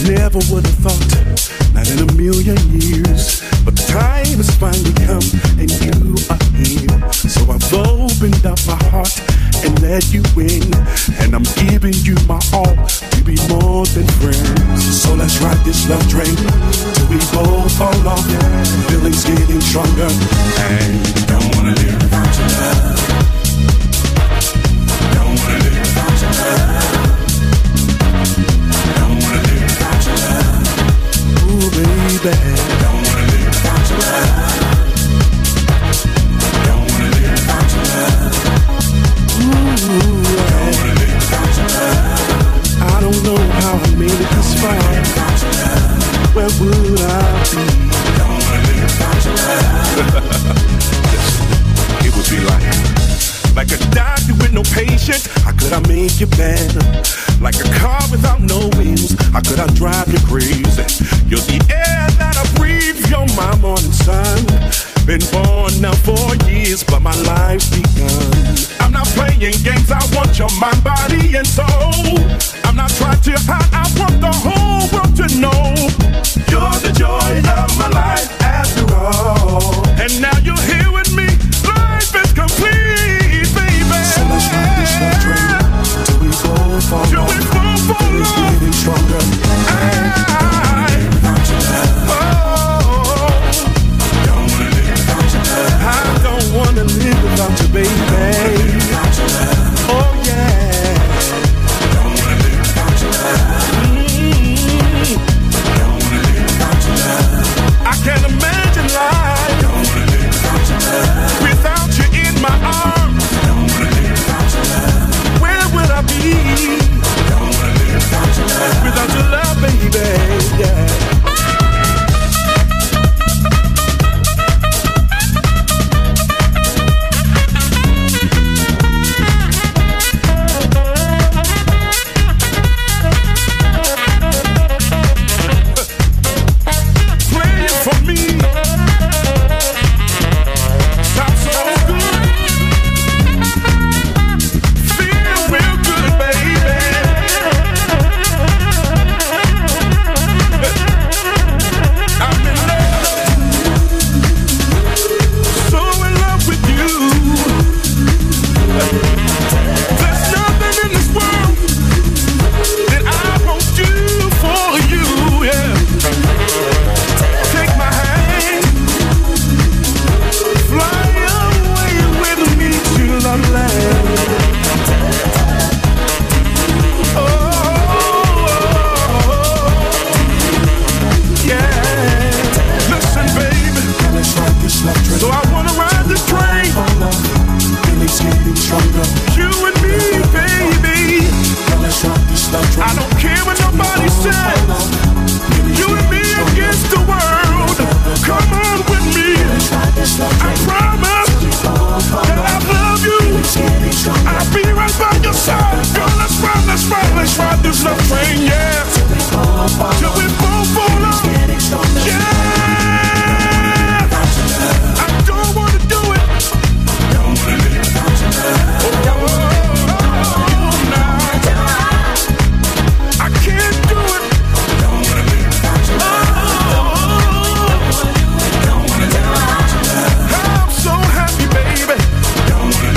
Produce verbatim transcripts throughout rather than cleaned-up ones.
Never would have thought, not in a million years, but the time has finally come and you are here. So I've opened up my heart and let you in, and I'm giving you my all to be more than friends. So let's ride this love train till we both fall off. Feelings getting stronger, and don't wanna live without your love. Don't wanna live without your love. Don't wanna live without your love. Ooh, baby. Don't wanna live without your love. Don't wanna live without your love. Ooh, don't wanna live without your love. I don't know how I made it this far. Where would I be? Don't wanna live without your love. It would be like, like a doctor with no patience. How could I make you better? Like a car without no wheels. How could I drive you crazy? You're the air that I breathe. You're my morning sun. Been born now for years, but my life's begun. I'm not playing games. I want your mind, body, and soul. I'm not trying to hide. I want the whole world to know you're the joy of my life after all. And now you're here with me. Life is complete, baby. So let's ride this love train till we both fall off. Till we both fall off. Getting stronger. I, without your love. Oh, don't wanna live without your love. I don't wanna live without you, baby. Without your love. Oh yeah. Don't wanna live without your love. Mm-hmm. Don't wanna live without your love. I can't imagine life. Don't wanna live without your love. Without you in my arms. Don't wanna live without your love. Where would I be? Don't wanna live without your love. Without your love, baby, yeah.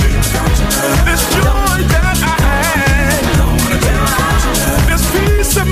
This joy that I had, this peace of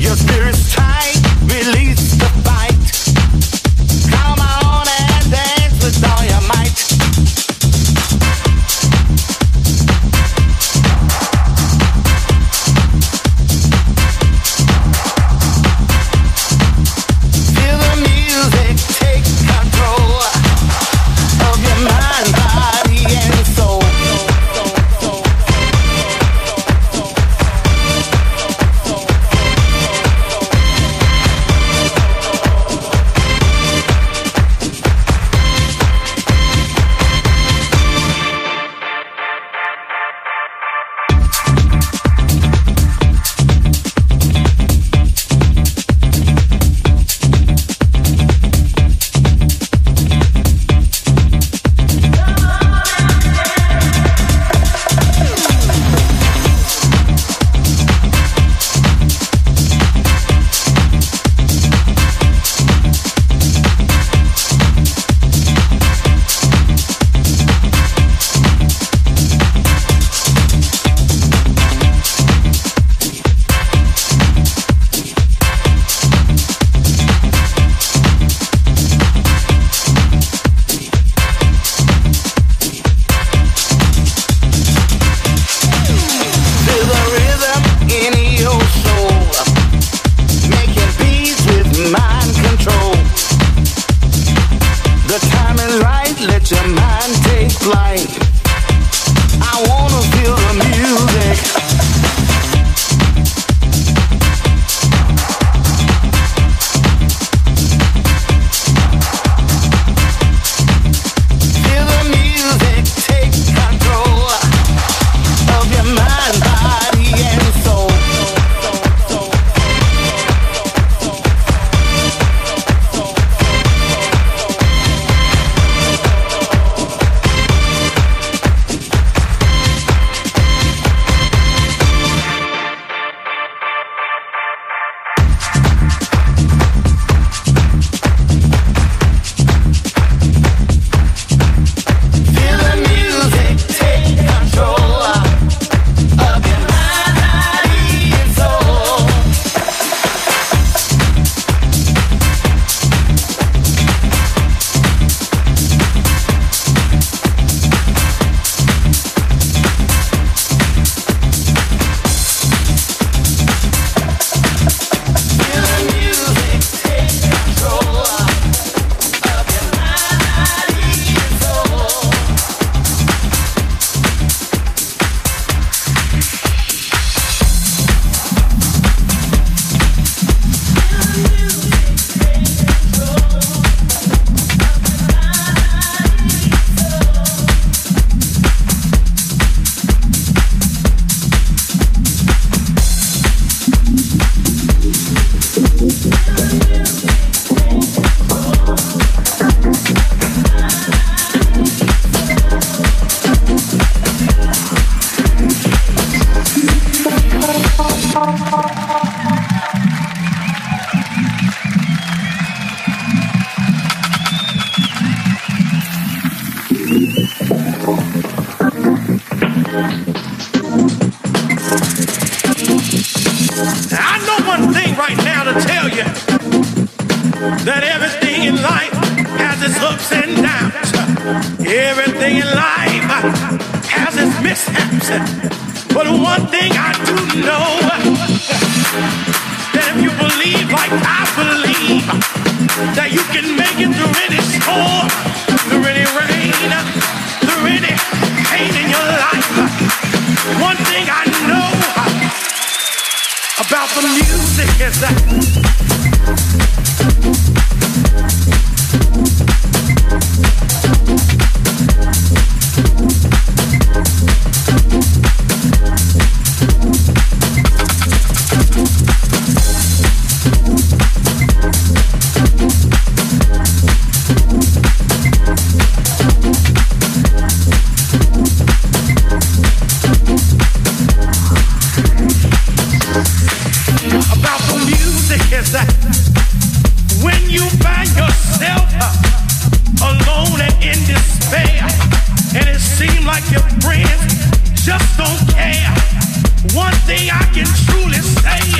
Just don't care. One thing I can truly say,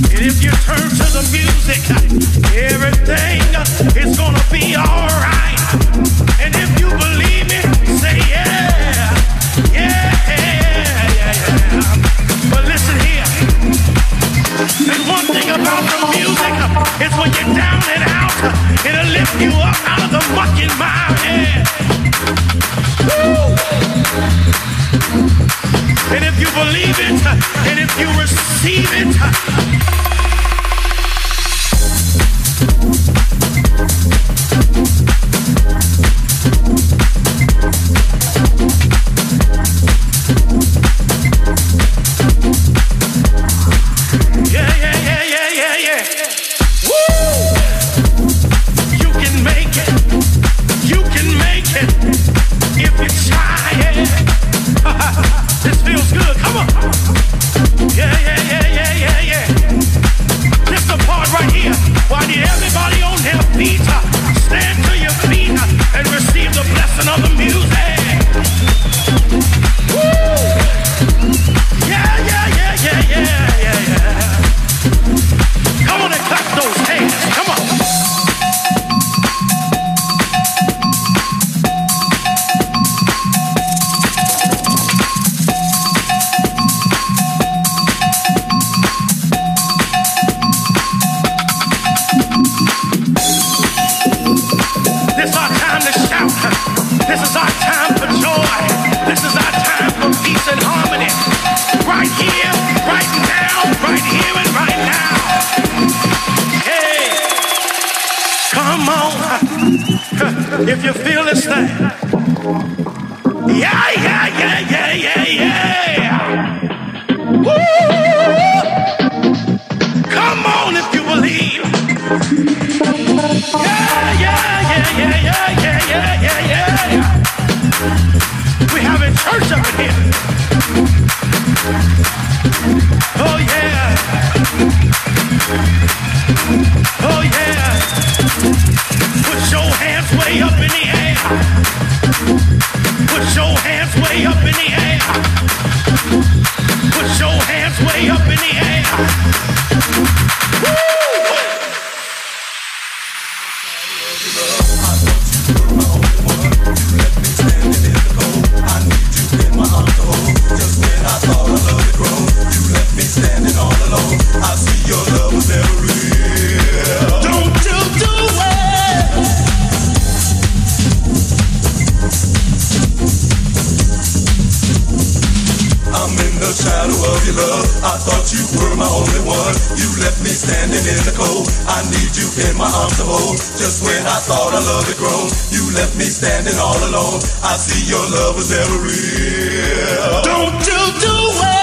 And if you turn to the music, everything is gonna be alright. And if you believe me, say yeah, yeah, yeah, yeah. But listen here, there's one thing about the music, it's when you're down and out, it'll lift you up out of the mucking mire. Yeah. Woo! And if you believe it, and if you receive it, yeah, yeah, yeah, yeah, yeah, yeah. Woo! You can make it. You can make it if you try it. This feels good. Come on. Yeah, yeah, yeah, yeah, yeah, yeah. This the part right here. Why I need everybody on their feet. Stand to your feet and receive the blessing of the music. Woo! Yeah, yeah, yeah, yeah, yeah, yeah, yeah. Come on and clap those hands. Come on. This is our time to shout. This is our time for joy. This is our time for peace and harmony. Right here, right now, right here and right now. Hey, come on. If you feel this thing. Yeah, yeah, yeah, yeah, yeah, yeah. Woo! Come on if you believe. Yeah, yeah, yeah, yeah, yeah, yeah, yeah, yeah, yeah. We having church up in here. Oh yeah. Oh yeah. Put your hands way up in the air. Put your hands way up in the air. Put your hands way up in the air. Woo! Standing all alone, I see your love was never real. Don't you do it. I'm in the shadow of your love. I thought you were my only one. You left me standing in the cold. I need you in my arms to hold. Just when I thought our love had grown, you left me standing all alone. I see your love was never real. Don't you do it.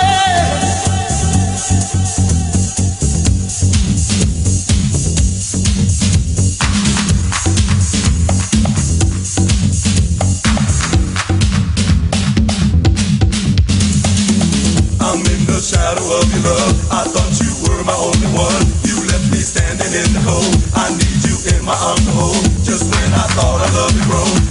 Shadow of your love, I thought you were my only one. You left me standing in the cold. I need you in my arms to hold. Just when I thought our love had grown,